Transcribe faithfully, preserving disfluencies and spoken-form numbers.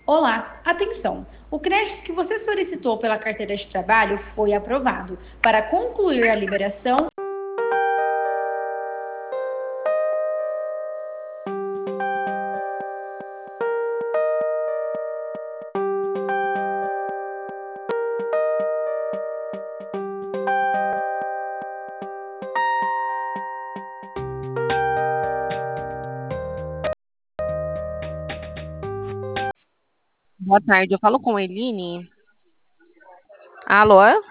Olá, atenção! O crédito que você solicitou pela carteira de trabalho foi aprovado. Para concluir a liberação, Boa tarde, eu falo com a Eline. Alô?